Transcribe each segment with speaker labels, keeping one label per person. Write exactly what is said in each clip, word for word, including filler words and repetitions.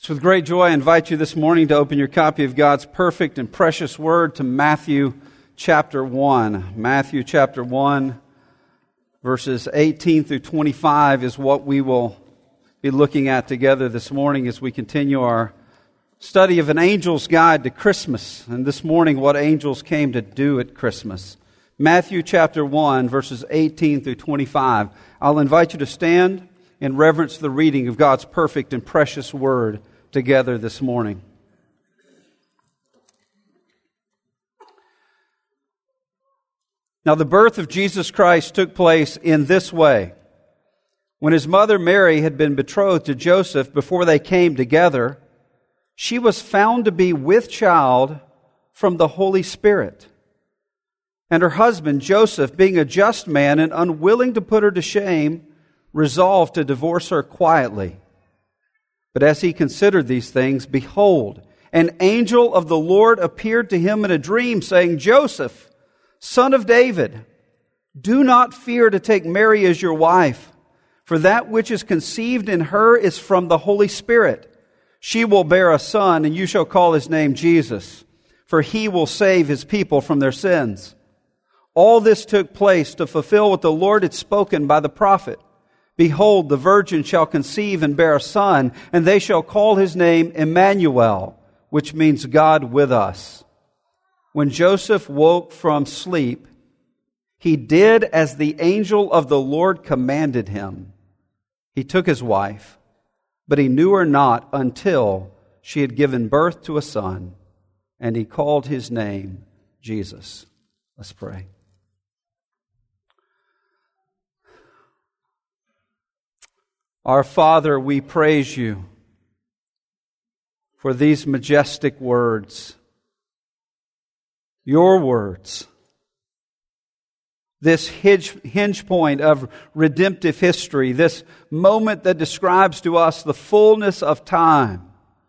Speaker 1: It's with great joy I invite you this morning to open your copy of God's perfect and precious Word to Matthew chapter one. Matthew chapter one, verses eighteen through twenty-five is what we will be looking at together this morning as we continue our study of an angel's guide to Christmas. And this morning, what angels came to do at Christmas. Matthew chapter one, verses eighteen through twenty-five. I'll invite you to stand in reverence to the reading of God's perfect and precious Word together this morning. Now the birth of Jesus Christ took place in this way. When his mother Mary had been betrothed to Joseph before they came together, she was found to be with child from the Holy Spirit. And her husband Joseph, being a just man and unwilling to put her to shame, resolved to divorce her quietly. But as he considered these things, behold, an angel of the Lord appeared to him in a dream, saying, Joseph, son of David, do not fear to take Mary as your wife, for that which is conceived in her is from the Holy Spirit. She will bear a son, and you shall call his name Jesus, for he will save his people from their sins. All this took place to fulfill what the Lord had spoken by the prophet. Behold, the virgin shall conceive and bear a son, and they shall call his name Emmanuel, which means God with us. When Joseph woke from sleep, he did as the angel of the Lord commanded him. He took his wife, but he knew her not until she had given birth to a son, and he called his name Jesus. Let's pray. Our Father, we praise you for these majestic words, your words, this hinge, hinge point of redemptive history, this moment that describes to us the fullness of time.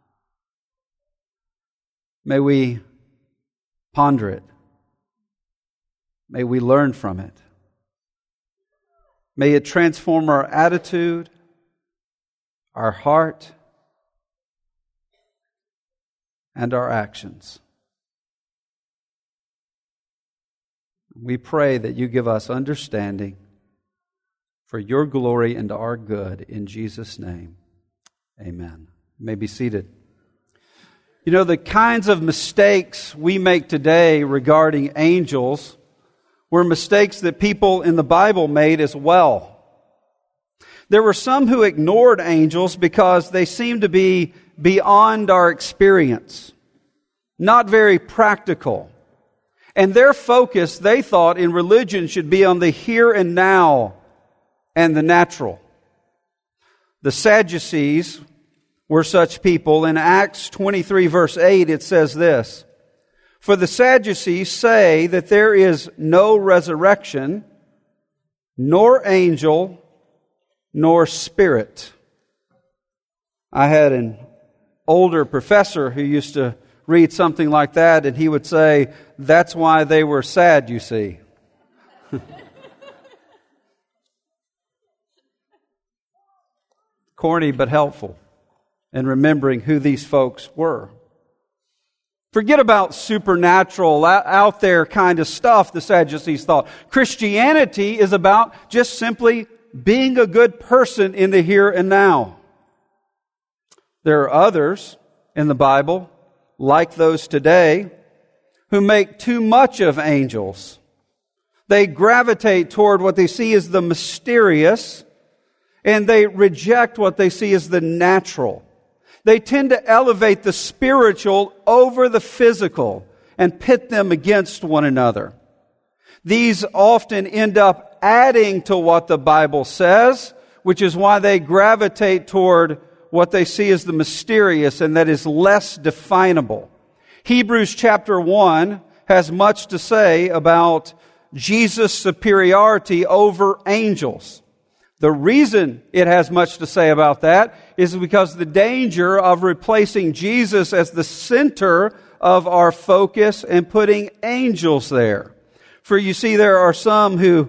Speaker 1: May we ponder it. May we learn from it. May it transform our attitude, our heart, and our actions. We pray that you give us understanding for your glory and our good. In Jesus' name, amen. You may be seated. You know, the kinds of mistakes we make today regarding angels were mistakes that people in the Bible made as well. There were some who ignored angels because they seemed to be beyond our experience, not very practical. And their focus, they thought, in religion should be on the here and now and the natural. The Sadducees were such people. In Acts twenty-three, verse eight, it says this, For the Sadducees say that there is no resurrection, nor angel, nor spirit. I had an older professor who used to read something like that, and he would say, that's why they were sad, you see. Corny but helpful in remembering who these folks were. Forget about supernatural, out there kind of stuff, the Sadducees thought. Christianity is about just simply being a good person in the here and now. There are others in the Bible, like those today, who make too much of angels. They gravitate toward what they see as the mysterious, and they reject what they see as the natural. They tend to elevate the spiritual over the physical and pit them against one another. These often end up adding to what the Bible says, which is why they gravitate toward what they see as the mysterious and that is less definable. Hebrews chapter one has much to say about Jesus' superiority over angels. The reason it has much to say about that is because the danger of replacing Jesus as the center of our focus and putting angels there. For you see, there are some who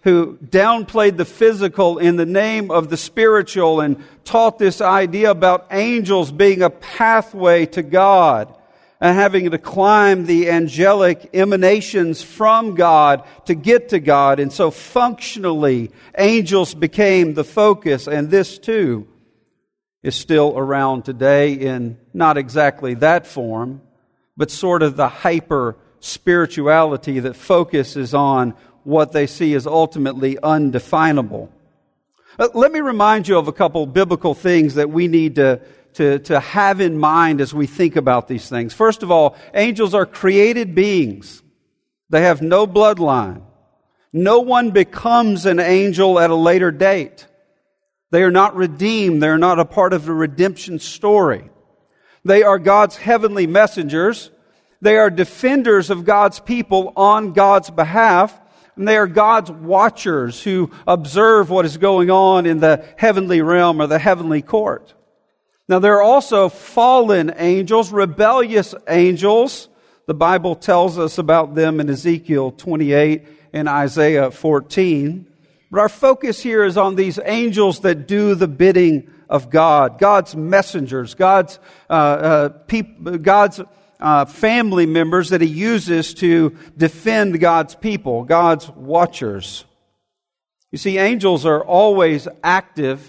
Speaker 1: who downplayed the physical in the name of the spiritual and taught this idea about angels being a pathway to God and having to climb the angelic emanations from God to get to God. And so functionally, angels became the focus, and this too is still around today in not exactly that form, but sort of the hyper spirituality that focuses on what they see as ultimately undefinable. Uh, let me remind you of a couple biblical things that we need to, to, to have in mind as we think about these things. First of all, angels are created beings. They have no bloodline. No one becomes an angel at a later date. They are not redeemed. They are not a part of the redemption story. They are God's heavenly messengers. They are defenders of God's people on God's behalf. And they are God's watchers who observe what is going on in the heavenly realm or the heavenly court. Now, there are also fallen angels, rebellious angels. The Bible tells us about them in Ezekiel twenty-eight and Isaiah fourteen. But our focus here is on these angels that do the bidding of God, God's messengers, God's uh, uh, peop- God's uh, family members that He uses to defend God's people, God's watchers. You see, angels are always active,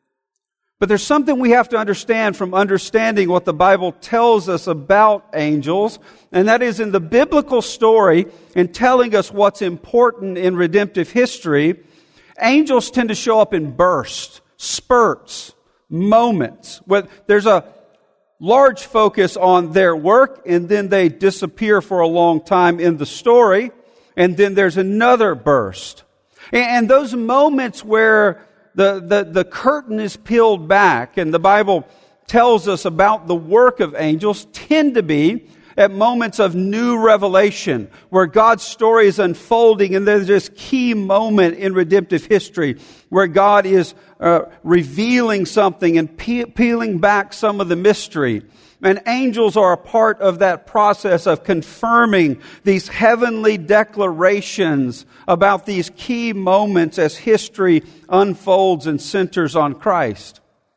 Speaker 1: but there's something we have to understand from understanding what the Bible tells us about angels, and that is in the biblical story and telling us what's important in redemptive history. Angels tend to show up in bursts, spurts, moments, where there's a large focus on their work, and then they disappear for a long time in the story, and then there's another burst. And those moments where the, the, the curtain is peeled back, and the Bible tells us about the work of angels, tend to be at moments of new revelation, where God's story is unfolding, and there's this key moment in redemptive history where God is uh, revealing something and pe- peeling back some of the mystery. And angels are a part of that process of confirming these heavenly declarations about these key moments as history unfolds and centers on Christ.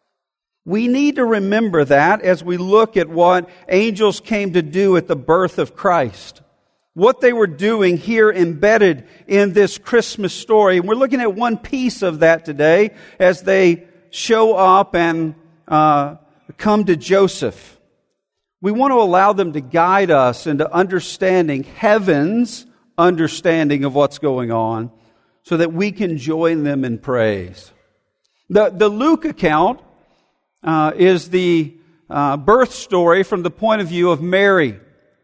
Speaker 1: We need to remember that as we look at what angels came to do at the birth of Christ. What they were doing here embedded in this Christmas story. And we're looking at one piece of that today as they show up and uh, come to Joseph. We want to allow them to guide us into understanding heaven's understanding of what's going on so that we can join them in praise. The, the Luke account Uh, is the uh, birth story from the point of view of Mary.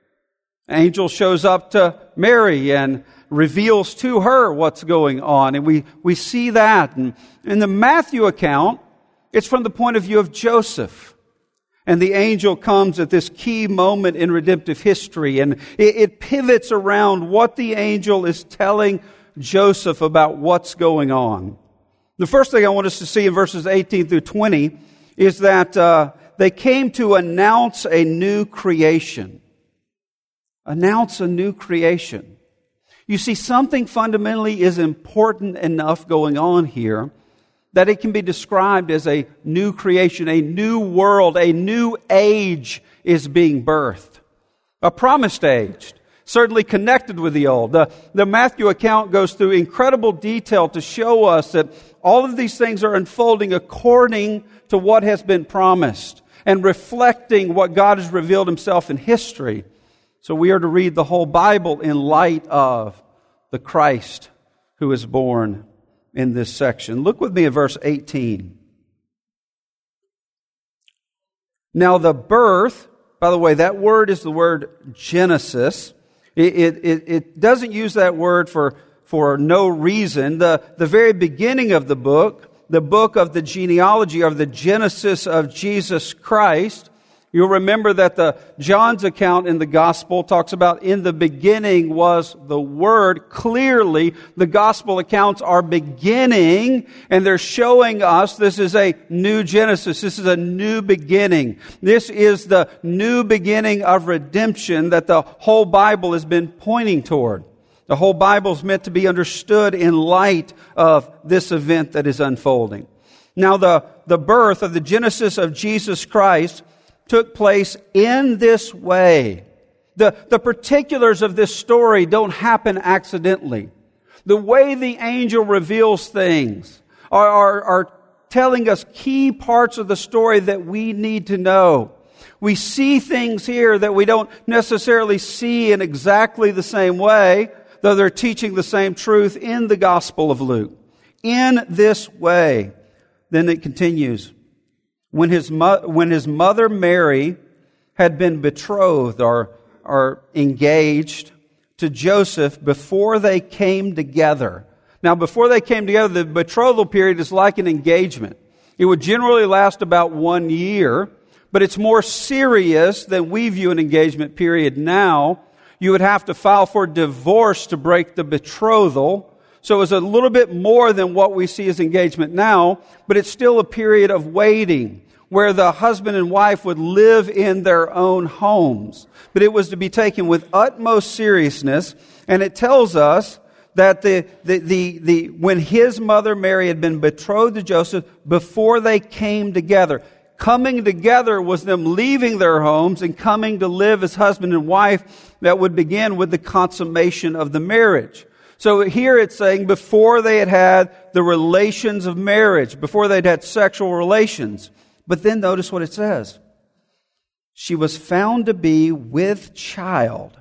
Speaker 1: Angel shows up to Mary and reveals to her what's going on, and we, we see that. And in the Matthew account, it's from the point of view of Joseph. And the angel comes at this key moment in redemptive history, and it, it pivots around what the angel is telling Joseph about what's going on. The first thing I want us to see in verses eighteen through twenty is that uh, they came to announce a new creation. Announce a new creation. You see, something fundamentally is important enough going on here that it can be described as a new creation, a new world, a new age is being birthed. A promised age, certainly connected with the old. The, the Matthew account goes through incredible detail to show us that all of these things are unfolding according to what has been promised and reflecting what God has revealed Himself in history. So we are to read the whole Bible in light of the Christ who is born in this section. Look with me at verse eighteen. Now the birth, by the way, that word is the word Genesis. It, it, it doesn't use that word for, for no reason. The, the very beginning of the book, the book of the genealogy of the Genesis of Jesus Christ, you'll remember that the John's account in the Gospel talks about in the beginning was the Word. Clearly, the Gospel accounts are beginning, and they're showing us this is a new Genesis. This is a new beginning. This is the new beginning of redemption that the whole Bible has been pointing toward. The whole Bible is meant to be understood in light of this event that is unfolding. Now, the, the birth of the Genesis of Jesus Christ took place in this way. The, the particulars of this story don't happen accidentally. The way the angel reveals things are, are, are telling us key parts of the story that we need to know. We see things here that we don't necessarily see in exactly the same way, though they're teaching the same truth in the Gospel of Luke. In this way, then it continues. When his, mo- when his mother Mary had been betrothed or, or engaged to Joseph before they came together. Now, before they came together, the betrothal period is like an engagement. It would generally last about one year, but it's more serious than we view an engagement period now. You would have to file for divorce to break the betrothal. So it was a little bit more than what we see as engagement now, but it's still a period of waiting where the husband and wife would live in their own homes. But it was to be taken with utmost seriousness, and it tells us that the, the, the, the when his mother Mary had been betrothed to Joseph before they came together. Coming together was them leaving their homes and coming to live as husband and wife that would begin with the consummation of the marriage. So here it's saying before they had had the relations of marriage, before they'd had sexual relations. But then notice what it says. She was found to be with child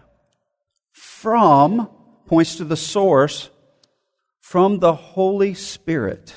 Speaker 1: from, points to the source, from the Holy Spirit.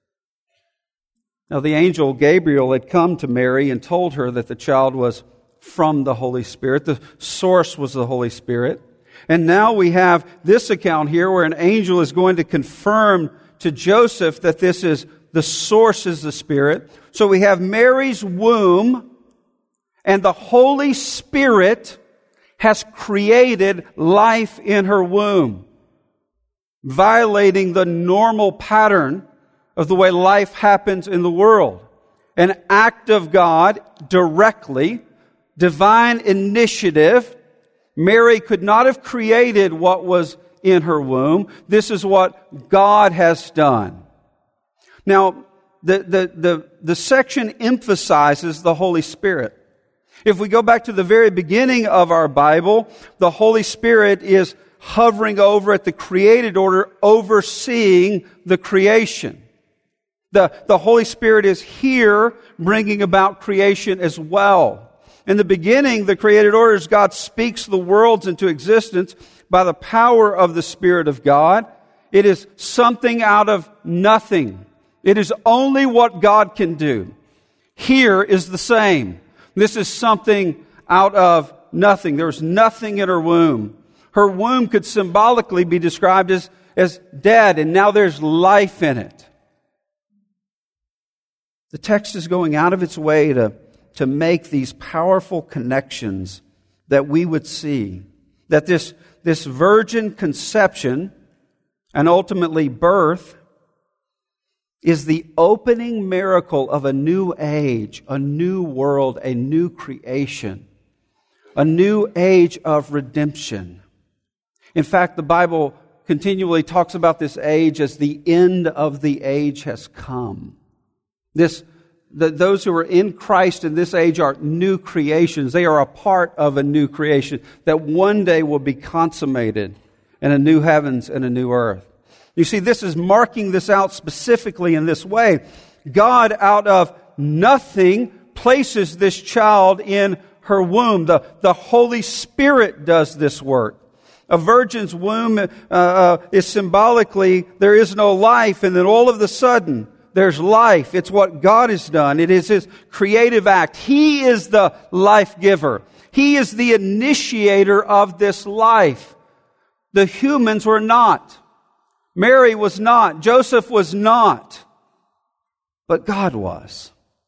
Speaker 1: Now the angel Gabriel had come to Mary and told her that the child was from the Holy Spirit. The source was the Holy Spirit. And now we have this account here where an angel is going to confirm to Joseph that this is the source is the Spirit. So we have Mary's womb, and the Holy Spirit has created life in her womb, violating the normal pattern of the way life happens in the world. An act of God directly, divine initiative. Mary could not have created what was in her womb. This is what God has done. Now, the, the, the, the section emphasizes the Holy Spirit. If we go back to the very beginning of our Bible, the Holy Spirit is hovering over at the created order, overseeing the creation. The, the Holy Spirit is here bringing about creation as well. In the beginning, the created orders, God speaks the worlds into existence by the power of the Spirit of God. It is something out of nothing. It is only what God can do. Here is the same. This is something out of nothing. There was nothing in her womb. Her womb could symbolically be described as, as dead, and now there's life in it. The text is going out of its way to to make these powerful connections that we would see. That this, this virgin conception and ultimately birth is the opening miracle of a new age, a new world, a new creation, a new age of redemption. In fact, the Bible continually talks about this age as the end of the age has come. This That those who are in Christ in this age are new creations. They are a part of a new creation that one day will be consummated in a new heavens and a new earth. You see, this is marking this out specifically in this way. God, out of nothing, places this child in her womb. The, the Holy Spirit does this work. A virgin's womb uh, uh, is symbolically, there is no life, and then all of a sudden, there's life. It's what God has done. It is His creative act. He is the life giver. He is the initiator of this life. The humans were not. Mary was not. Joseph was not. But God was.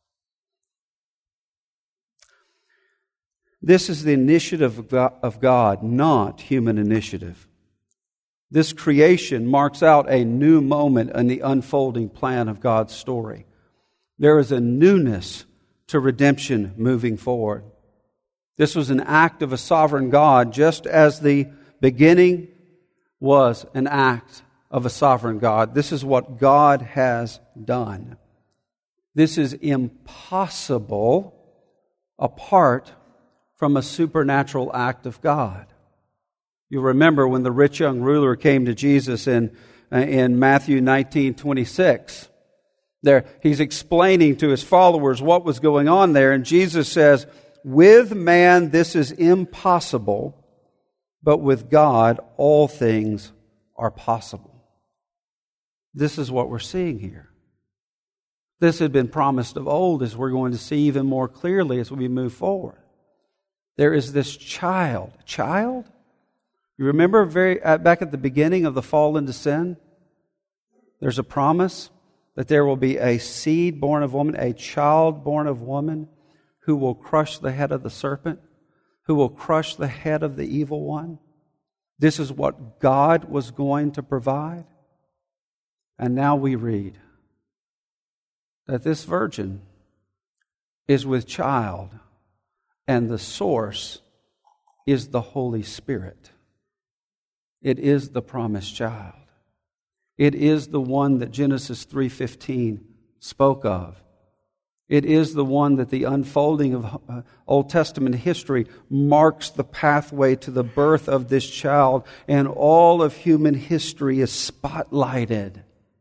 Speaker 1: This is the initiative of God, not human initiative. This creation marks out a new moment in the unfolding plan of God's story. There is a newness to redemption moving forward. This was an act of a sovereign God, just as the beginning was an act of a sovereign God. This is what God has done. This is impossible apart from a supernatural act of God. You remember when the rich young ruler came to Jesus in, in Matthew nineteen twenty-six. There, he's explaining to his followers what was going on there, and Jesus says, "With man this is impossible, but with God all things are possible." This is what we're seeing here. This had been promised of old, as we're going to see even more clearly as we move forward. There is this child. Child? You remember very uh, back at the beginning of the fall into sin? There's a promise that there will be a seed born of woman, a child born of woman, who will crush the head of the serpent, who will crush the head of the evil one. This is what God was going to provide. And now we read that this virgin is with child, and the source is the Holy Spirit. It is the promised child. It is the one that Genesis three fifteen spoke of. It is the one that the unfolding of uh, Old Testament history marks the pathway to the birth of this child, and all of human history is spotlighted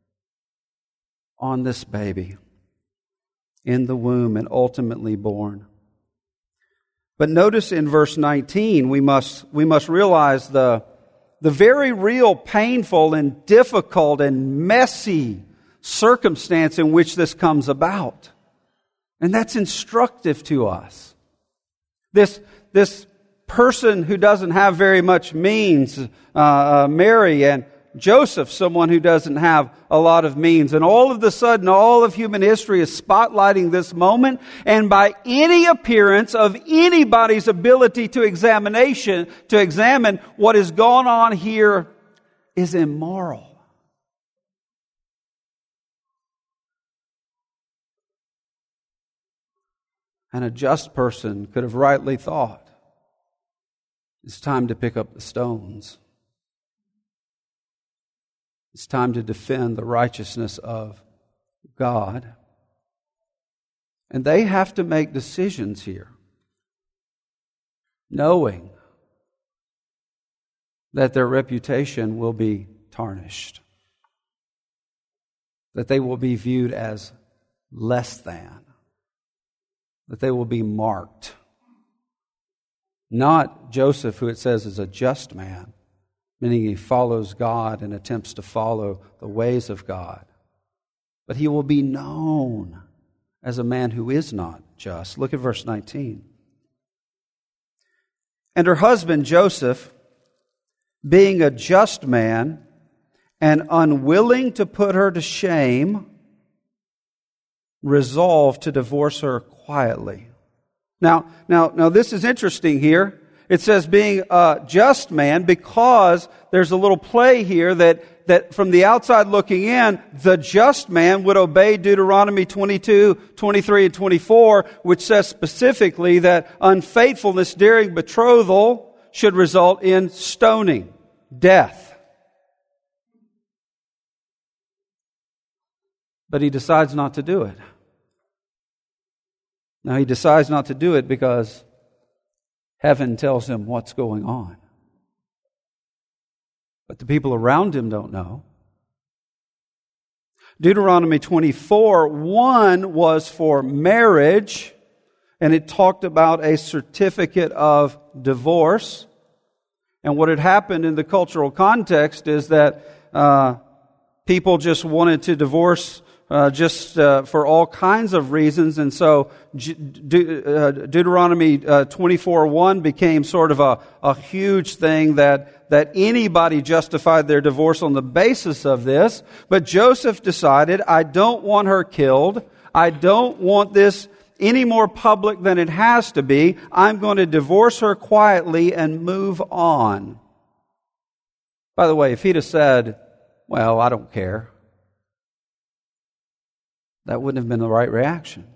Speaker 1: on this baby in the womb and ultimately born. But notice in verse nineteen, we must we must realize the the very real painful and difficult and messy circumstance in which this comes about. And that's instructive to us. This, this person who doesn't have very much means, uh, uh, Mary and Joseph, someone who doesn't have a lot of means. And all of a sudden, all of human history is spotlighting this moment. And by any appearance of anybody's ability to examination, to examine what has gone on here is immoral. And a just person could have rightly thought, it's time to pick up the stones. It's time to defend the righteousness of God. And they have to make decisions here, knowing that their reputation will be tarnished, that they will be viewed as less than, that they will be marked. Not Joseph, who it says is a just man, meaning he follows God and attempts to follow the ways of God. But he will be known as a man who is not just. Look at verse nineteen. And her husband Joseph, being a just man and unwilling to put her to shame, resolved to divorce her quietly. Now, now, now this is interesting here. It says being a just man because there's a little play here that, that from the outside looking in, the just man would obey Deuteronomy twenty-two, twenty-three, and twenty-four, which says specifically that unfaithfulness during betrothal should result in stoning, death. But he decides not to do it. Now he decides not to do it because heaven tells him what's going on. But the people around him don't know. Deuteronomy twenty-four, one was for marriage, and it talked about a certificate of divorce. And what had happened in the cultural context is that uh, people just wanted to divorce Uh, just uh, for all kinds of reasons. And so De- uh, Deuteronomy uh, twenty-four one became sort of a, a huge thing that, that anybody justified their divorce on the basis of this. But Joseph decided, I don't want her killed. I don't want this any more public than it has to be. I'm going to divorce her quietly and move on. By the way, if he'd have said, well, I don't care, that wouldn't have been the right reaction.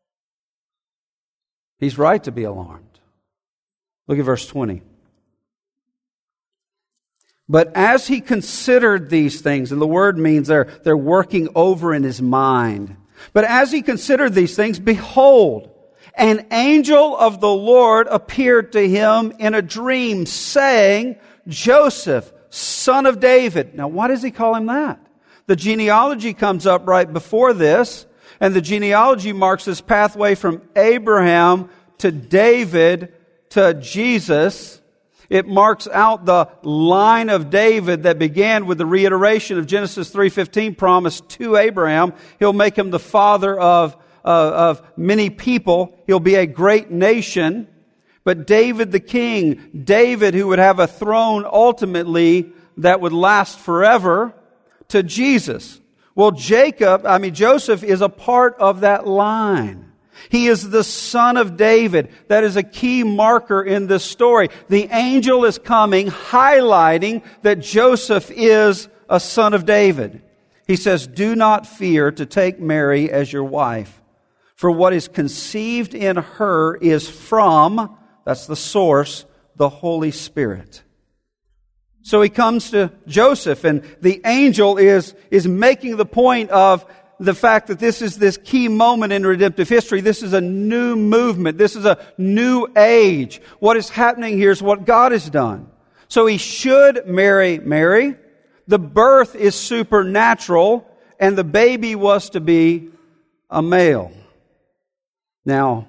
Speaker 1: He's right to be alarmed. Look at verse twenty. But as he considered these things, and the word means they're, they're working over in his mind. But as he considered these things, behold, an angel of the Lord appeared to him in a dream, saying, Joseph, son of David. Now, why does he call him that? The genealogy comes up right before this, and the genealogy marks this pathway from Abraham to David to Jesus. It marks out the line of David that began with the reiteration of Genesis three fifteen promised to Abraham. He'll make him the father of, uh, of many people. He'll be a great nation. But David the king, David who would have a throne ultimately that would last forever, to Jesus. Well, Jacob, I mean Joseph is a part of that line. He is the son of David. That is a key marker in this story. The angel is coming, highlighting that Joseph is a son of David. He says, do not fear to take Mary as your wife, for what is conceived in her is from, that's the source, the Holy Spirit. So he comes to Joseph, and the angel is, is making the point of the fact that this is this key moment in redemptive history. This is a new movement. This is a new age. What is happening here is what God has done. So he should marry Mary. The birth is supernatural, and the baby was to be a male. Now,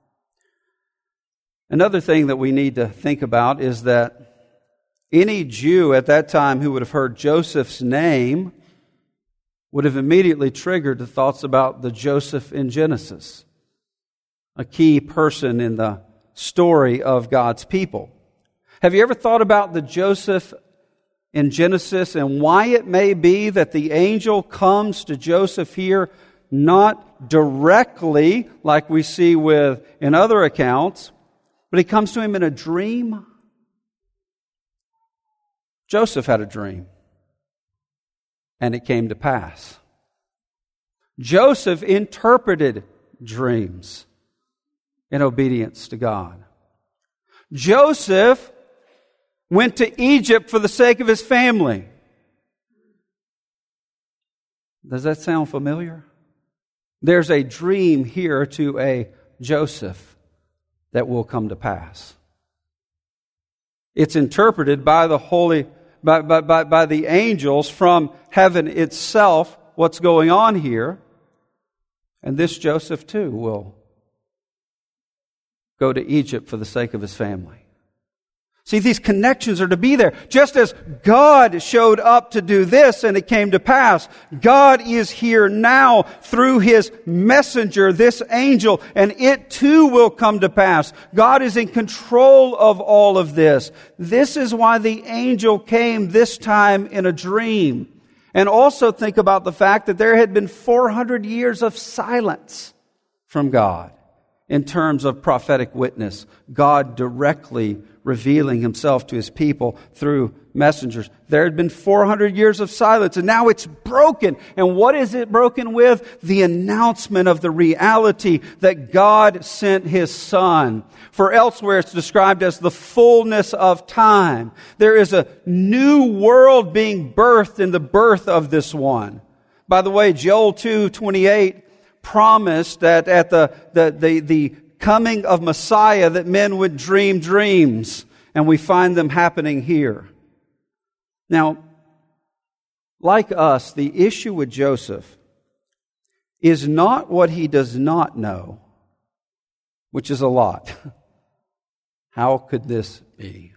Speaker 1: another thing that we need to think about is that any Jew at that time who would have heard Joseph's name would have immediately triggered the thoughts about the Joseph in Genesis, a key person in the story of God's people. Have you ever thought about the Joseph in Genesis and why it may be that the angel comes to Joseph here not directly like we see with in other accounts, but he comes to him in a dream? Joseph had a dream, and it came to pass. Joseph interpreted dreams in obedience to God. Joseph went to Egypt for the sake of his family. Does that sound familiar? There's a dream here to a Joseph that will come to pass. It's interpreted by the Holy By, by, by, by the angels from heaven itself, what's going on here. And this Joseph too will go to Egypt for the sake of his family. See, these connections are to be there. Just as God showed up to do this and it came to pass, God is here now through His messenger, this angel, and it too will come to pass. God is in control of all of this. This is why the angel came this time in a dream. And also think about the fact that there had been four hundred years of silence from God in terms of prophetic witness. God directly revealing Himself to His people through messengers. There had been four hundred years of silence, and now it's broken. And what is it broken with? The announcement of the reality that God sent His Son. For elsewhere it's described as the fullness of time. There is a new world being birthed in the birth of this one. By the way, Joel two twenty-eight promised that at the, the, the, the coming of Messiah that men would dream dreams, and we find them happening here. Now, like us, the issue with Joseph is not what he does not know, which is a lot. How could this be?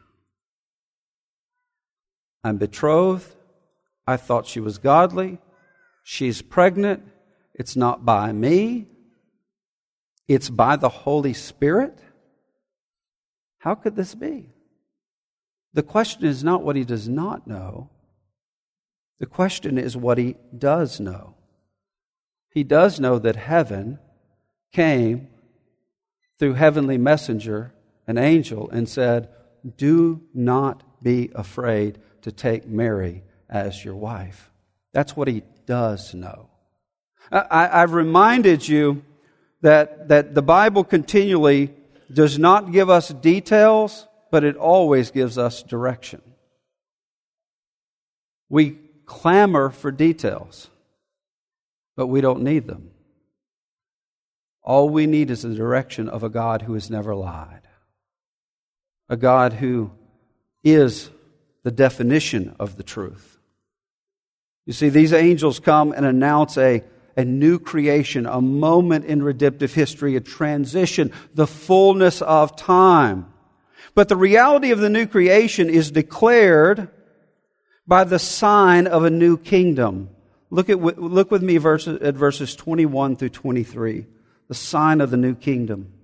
Speaker 1: I'm betrothed. I thought she was godly. She's pregnant. It's not by me. It's by the Holy Spirit. How could this be? The question is not what he does not know. The question is what he does know. He does know that heaven came through heavenly messenger, an angel, and said, do not be afraid to take Mary as your wife. That's what he does know. I, I've reminded you that, that the Bible continually does not give us details, but it always gives us direction. We clamor for details, but we don't need them. All we need is the direction of a God who has never lied. A God who is the definition of the truth. You see, these angels come and announce a, a new creation, a moment in redemptive history, a transition, the fullness of time. But the reality of the new creation is declared by the sign of a new kingdom. Look at look with me verses, at verses twenty-one through twenty-three. The sign of the new kingdom.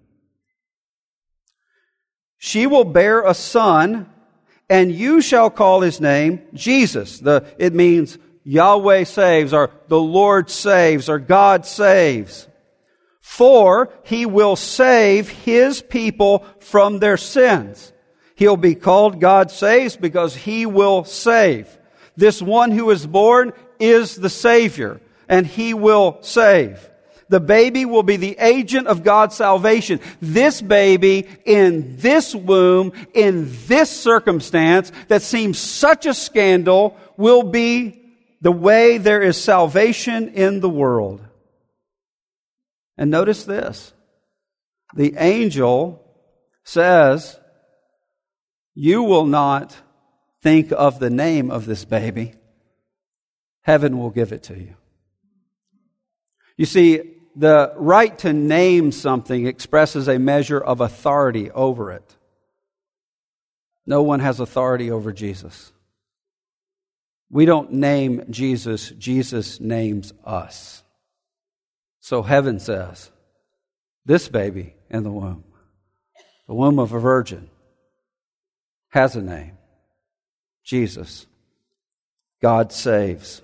Speaker 1: She will bear a son, and you shall call his name Jesus. The, it means Yahweh saves, or the Lord saves, or God saves. For he will save his people from their sins. He'll be called God saves because he will save. This one who is born is the Savior, and he will save. The baby will be the agent of God's salvation. This baby in this womb, in this circumstance that seems such a scandal, will be the way there is salvation in the world. And notice this. The angel says, you will not think of the name of this baby. Heaven will give it to you. You see, the right to name something expresses a measure of authority over it. No one has authority over Jesus. We don't name Jesus, Jesus names us. So heaven says, this baby in the womb, the womb of a virgin, has a name. Jesus. God saves.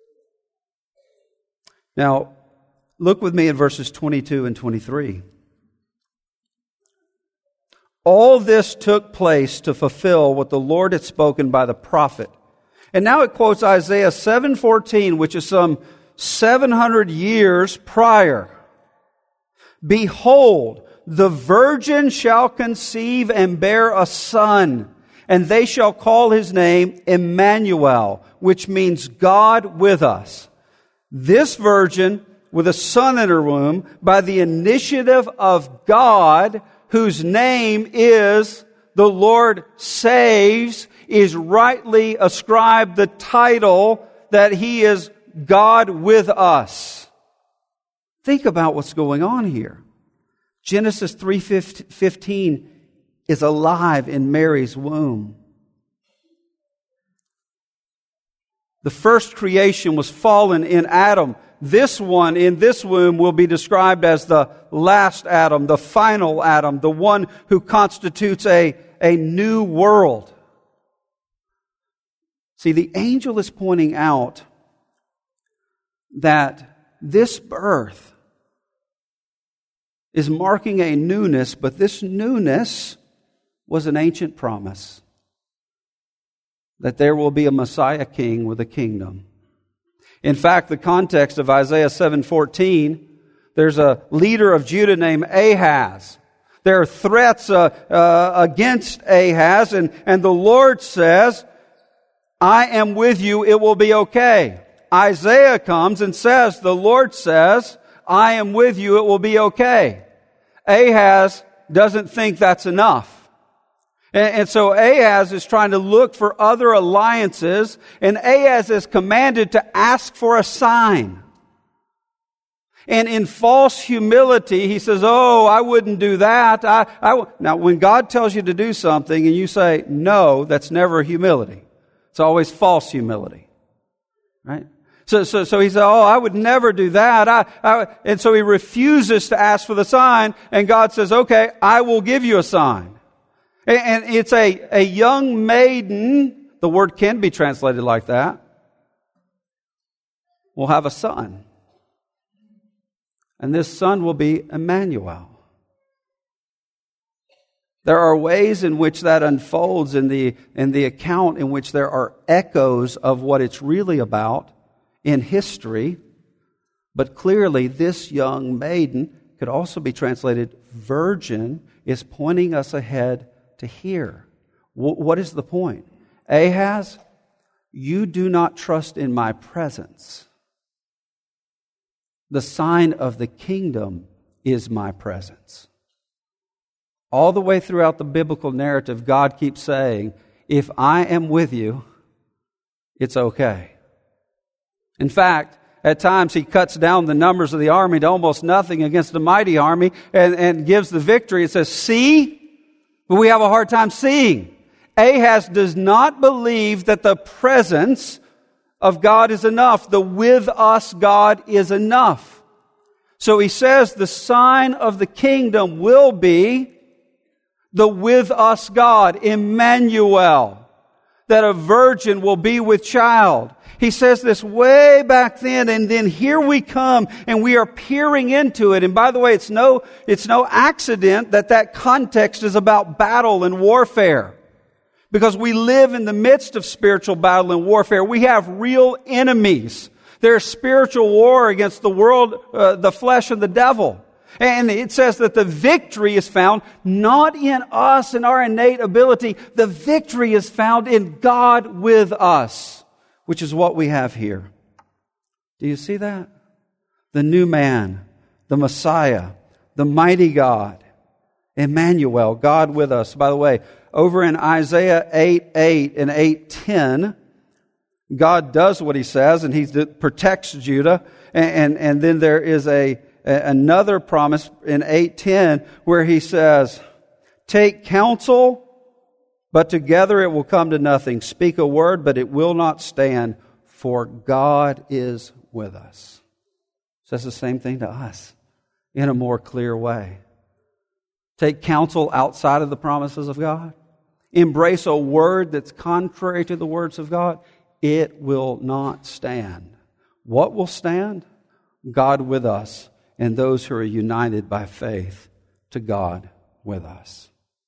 Speaker 1: Now, look with me at verses twenty-two and twenty-three. All this took place to fulfill what the Lord had spoken by the prophet. And now it quotes Isaiah seven fourteen, which is some seven hundred years prior. Behold, the virgin shall conceive and bear a son, and they shall call his name Emmanuel, which means God with us. This virgin, with a son in her womb, by the initiative of God, whose name is the Lord saves, is rightly ascribed the title that he is God with us. Think about what's going on here. Genesis three fifteen is alive in Mary's womb. The first creation was fallen in Adam. This one in this womb will be described as the last Adam, the final Adam, the one who constitutes a, a new world. See, the angel is pointing out that this birth is marking a newness, but this newness was an ancient promise that there will be a Messiah king with a kingdom. In fact, the context of Isaiah seven fourteen, there's a leader of Judah named Ahaz. There are threats uh, uh, against Ahaz, and, and the Lord says, I am with you, it will be okay. Isaiah comes and says, the Lord says, I am with you, it will be okay. Ahaz doesn't think that's enough. And, and so Ahaz is trying to look for other alliances, and Ahaz is commanded to ask for a sign. And in false humility, he says, oh, I wouldn't do that. I, I w-. Now, when God tells you to do something and you say, no, that's never humility. It's always false humility. Right? So, so, so he said, oh, I would never do that. I, I, and so he refuses to ask for the sign, and God says, okay, I will give you a sign. And, and it's a, a young maiden, the word can be translated like that, will have a son. And this son will be Emmanuel. There are ways in which that unfolds in the, in the account in which there are echoes of what it's really about in history, but clearly this young maiden, could also be translated virgin, is pointing us ahead to here. W- what is the point? Ahaz, you do not trust in my presence. The sign of the kingdom is my presence. All the way throughout the biblical narrative, God keeps saying, if I am with you, it's okay. In fact, at times He cuts down the numbers of the army to almost nothing against a mighty army and, and gives the victory. It says, see? But we have a hard time seeing. Ahaz does not believe that the presence of God is enough. The with us God is enough. So he says the sign of the kingdom will be the with us God, Emmanuel, that a virgin will be with child. He says this way back then, and then here we come, and we are peering into it. And by the way, it's no, it's no accident that that context is about battle and warfare. Because we live in the midst of spiritual battle and warfare. We have real enemies. There's spiritual war against the world, uh, the flesh, and the devil. And it says that the victory is found not in us and our innate ability. The victory is found in God with us, which is what we have here. Do you see that? The new man, the Messiah, the mighty God, Emmanuel, God with us. By the way, over in Isaiah eight eight and eight ten, God does what He says, and He protects Judah. And, and, and then there is a another promise in eight ten where He says, take counsel, but together it will come to nothing. Speak a word, but it will not stand, for God is with us. Says the same thing to us in a more clear way. Take counsel outside of the promises of God. Embrace a word that's contrary to the words of God. It will not stand. What will stand? God with us and those who are united by faith to God with us.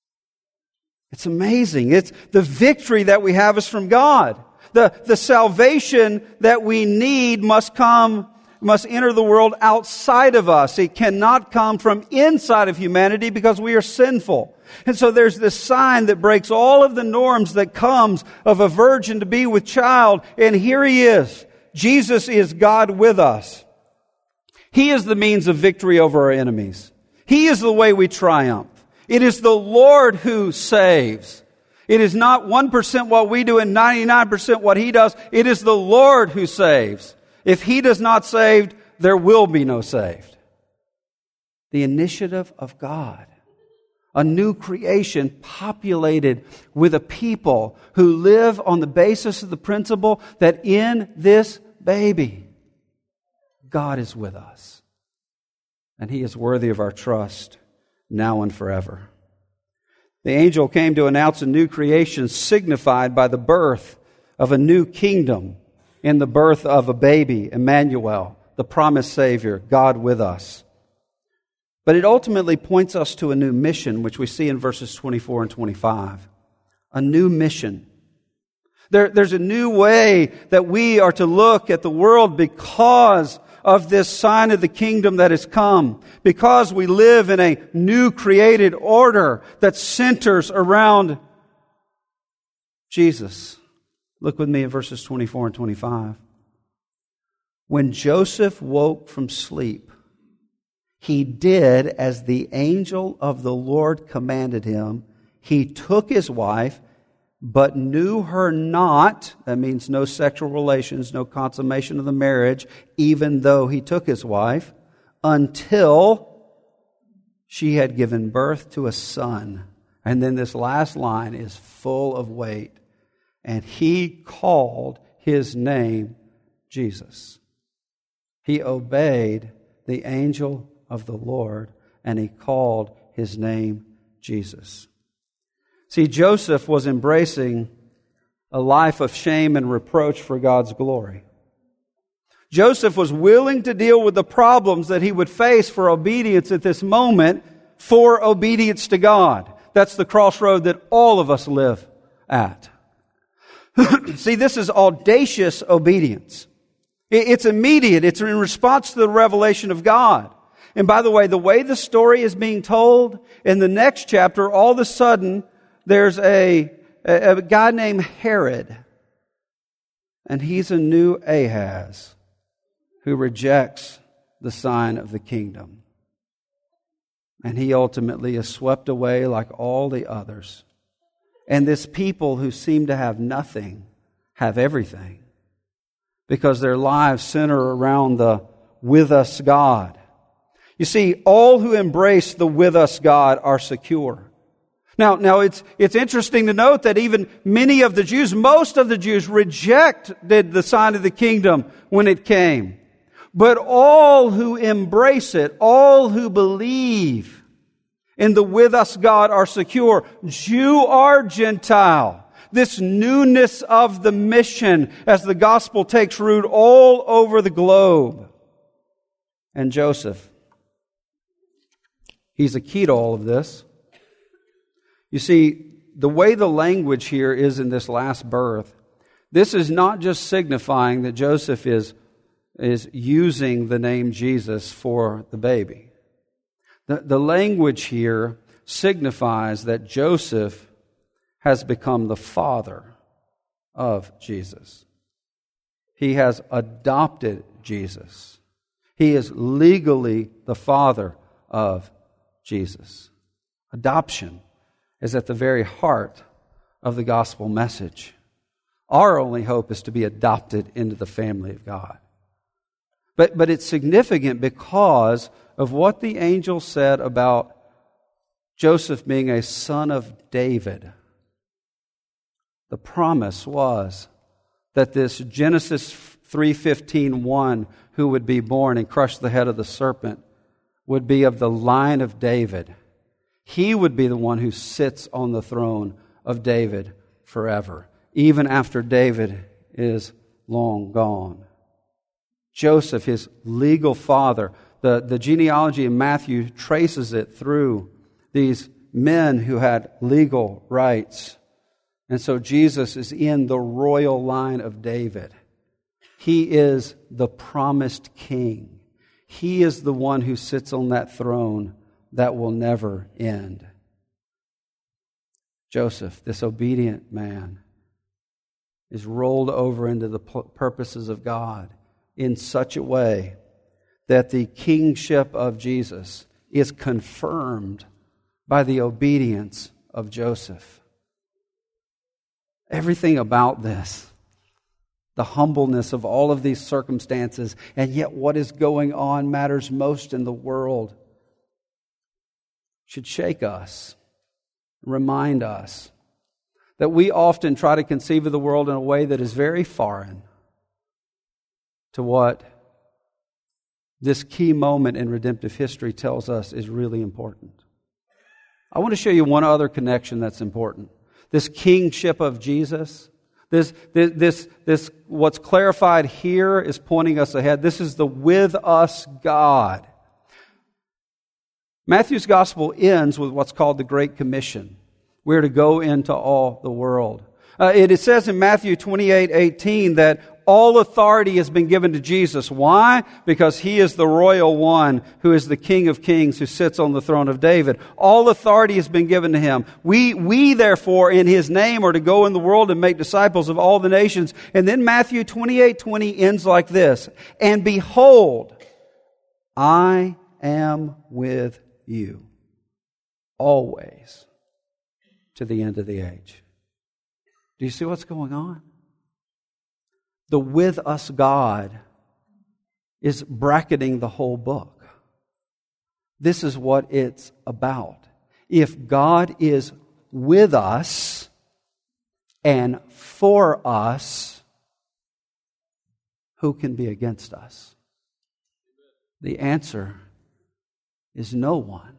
Speaker 1: It's amazing. It's the victory that we have is from God. The, the salvation that we need must come, must enter the world outside of us. It cannot come from inside of humanity because we are sinful. And so there's this sign that breaks all of the norms that comes of a virgin to be with child. And here He is. Jesus is God with us. He is the means of victory over our enemies. He is the way we triumph. It is the Lord who saves. It is not one percent what we do and ninety-nine percent what He does. It is the Lord who saves. If He does not save, there will be no saved. The initiative of God. A new creation populated with a people who live on the basis of the principle that in this baby, God is with us. And He is worthy of our trust now and forever. The angel came to announce a new creation signified by the birth of a new kingdom in the birth of a baby, Emmanuel, the promised Savior, God with us. But it ultimately points us to a new mission, which we see in verses twenty-four and twenty-five. A new mission. There, there's a new way that we are to look at the world because of this sign of the kingdom that has come. Because we live in a new created order that centers around Jesus. Look with me at verses twenty-four and twenty-five. When Joseph woke from sleep, he did as the angel of the Lord commanded him. He took his wife, but knew her not. That means no sexual relations, no consummation of the marriage, even though he took his wife, until she had given birth to a son. And then this last line is full of weight. And he called his name Jesus. He obeyed the angel of the Lord, and he called his name Jesus. See, Joseph was embracing a life of shame and reproach for God's glory. Joseph was willing to deal with the problems that he would face for obedience at this moment, for obedience to God. That's the crossroad that all of us live at. See, this is audacious obedience. It's immediate. It's in response to the revelation of God. And by the way, the way the story is being told, in the next chapter, all of a sudden, there's a, a, a guy named Herod. And he's a new Ahaz who rejects the sign of the kingdom. And he ultimately is swept away like all the others. And this people who seem to have nothing have everything, because their lives center around the with us God. You see, all who embrace the with us God are secure. Now, now it's, it's interesting to note that even many of the Jews, most of the Jews rejected the sign of the kingdom when it came. But all who embrace it, all who believe in the with us God are secure, Jew or Gentile. This newness of the mission as the gospel takes root all over the globe. And Joseph, he's a key to all of this. You see, the way the language here is in this last birth, this is not just signifying that Joseph is, is using the name Jesus for the baby. The, the language here signifies that Joseph has become the father of Jesus. He has adopted Jesus. He is legally the father of Jesus. Adoption is at the very heart of the gospel message. Our only hope is to be adopted into the family of God. But, but it's significant because of what the angel said about Joseph being a son of David. The promise was that this Genesis three fifteen one who would be born and crush the head of the serpent would be of the line of David. He would be the one who sits on the throne of David forever, even after David is long gone. Joseph, his legal father, the, the genealogy in Matthew traces it through these men who had legal rights. And so Jesus is in the royal line of David. He is the promised king. He is the one who sits on that throne that will never end. Joseph, this obedient man, is rolled over into the purposes of God in such a way that the kingship of Jesus is confirmed by the obedience of Joseph. Everything about this, the humbleness of all of these circumstances, and yet what is going on matters most in the world, should shake us, remind us that we often try to conceive of the world in a way that is very foreign to what this key moment in redemptive history tells us is really important. I want to show you one other connection that's important. This kingship of Jesus, this, this, this, this, what's clarified here is pointing us ahead. This is the with us God. Matthew's gospel ends with what's called the Great Commission. We're to go into all the world. Uh, it, it says in Matthew twenty-eight eighteen that all authority has been given to Jesus. Why? Because He is the royal one who is the King of Kings who sits on the throne of David. All authority has been given to Him. We, we therefore, in His name, are to go in the world and make disciples of all the nations. And then Matthew twenty-eight twenty ends like this. And behold, I am with you always to the end of the age. Do you see what's going on? The with us God is bracketing the whole book. This is what it's about. If God is with us and for us, who can be against us? The answer is no one.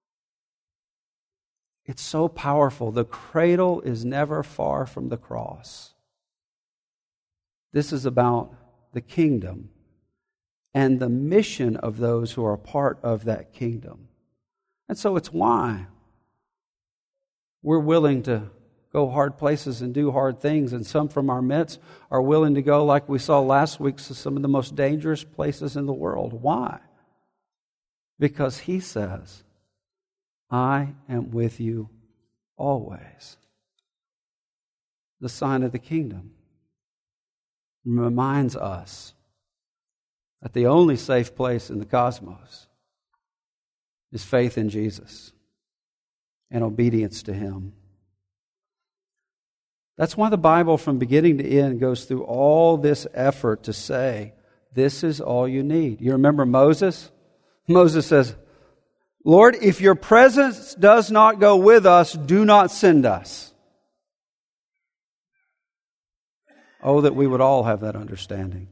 Speaker 1: It's so powerful. The cradle is never far from the cross. This is about the kingdom and the mission of those who are a part of that kingdom. And so it's why we're willing to go hard places and do hard things, and some from our midst are willing to go, like we saw last week, to some of the most dangerous places in the world. Why? Because He says, I am with you always. The sign of the kingdom. reminds us that the only safe place in the cosmos is faith in Jesus and obedience to Him. That's why the Bible from beginning to end goes through all this effort to say, this is all you need. You remember Moses? Moses says, Lord, if your presence does not go with us, do not send us. Oh, that we would all have that understanding.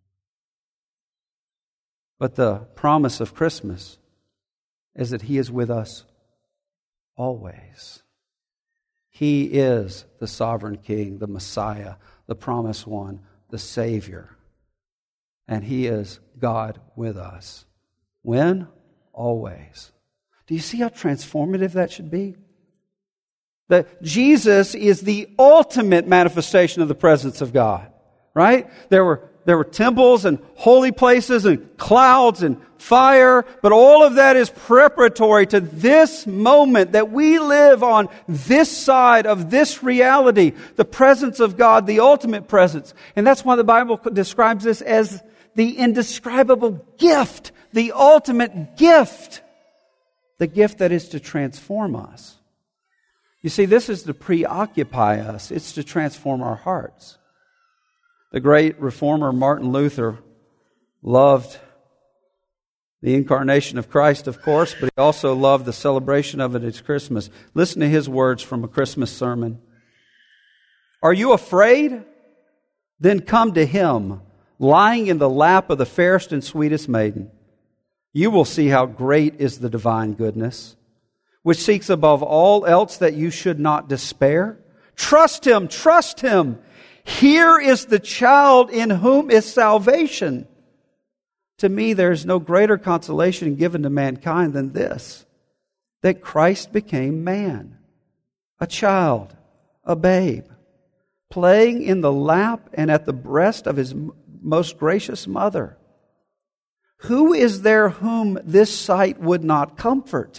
Speaker 1: But the promise of Christmas is that He is with us always. He is the sovereign King, the Messiah, the promised one, the Savior. And He is God with us. When? Always. Do you see how transformative that should be? That Jesus is the ultimate manifestation of the presence of God. Right? There were There were temples and holy places and clouds and fire, but all of that is preparatory to this moment that we live on this side of this reality, the presence of God, the ultimate presence. And that's why the Bible describes this as the indescribable gift, the ultimate gift, the gift that is to transform us. You see, this is to preoccupy us. It's to transform our hearts. The great reformer Martin Luther loved the incarnation of Christ, of course, but he also loved the celebration of it at Christmas. Listen to his words from a Christmas sermon. Are you afraid? Then come to Him, lying in the lap of the fairest and sweetest maiden. You will see how great is the divine goodness, which seeks above all else that you should not despair. Trust Him, trust Him. Here is the child in whom is salvation. To me, there is no greater consolation given to mankind than this, that Christ became man, a child, a babe, playing in the lap and at the breast of His most gracious mother. Who is there whom this sight would not comfort?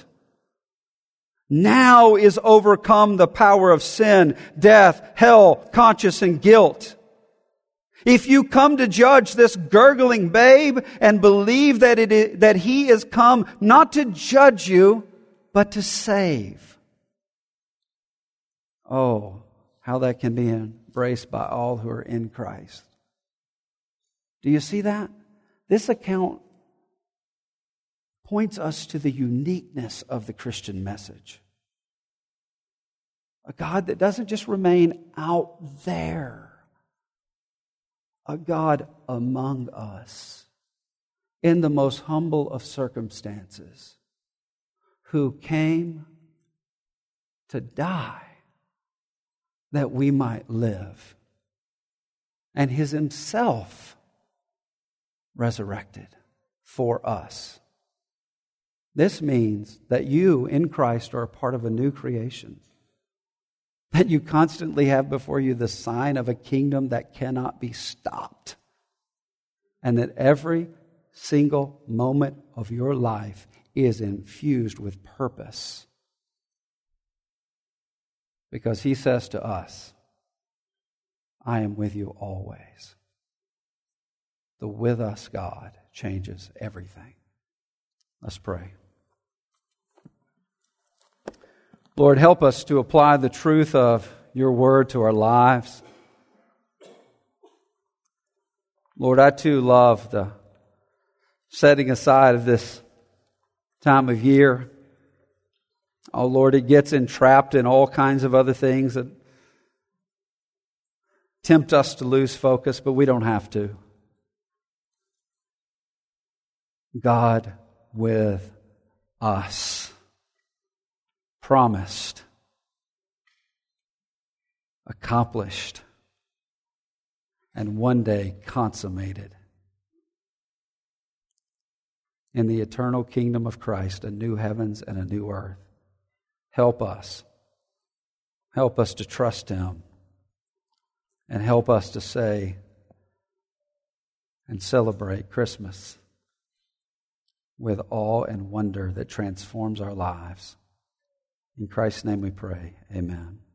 Speaker 1: Now is overcome the power of sin, death, hell, conscience, and guilt. If you come to judge this gurgling babe and believe that it is, that He is come not to judge you, but to save. Oh, how that can be embraced by all who are in Christ. Do you see that? This account points us to the uniqueness of the Christian message. A God that doesn't just remain out there. A God among us in the most humble of circumstances, who came to die that we might live, and His Himself resurrected for us. This means that you in Christ are a part of a new creation. That you constantly have before you the sign of a kingdom that cannot be stopped. And that every single moment of your life is infused with purpose. Because He says to us, I am with you always. The with us God changes everything. Let's pray. Lord, help us to apply the truth of Your Word to our lives. Lord, I too love the setting aside of this time of year. Oh, Lord, it gets entrapped in all kinds of other things that tempt us to lose focus, but we don't have to. God with us. Promised. Accomplished. And one day consummated. In the eternal kingdom of Christ, a new heavens and a new earth. Help us. Help us to trust Him. And help us to say and celebrate Christmas with awe and wonder that transforms our lives. In Christ's name we pray. Amen.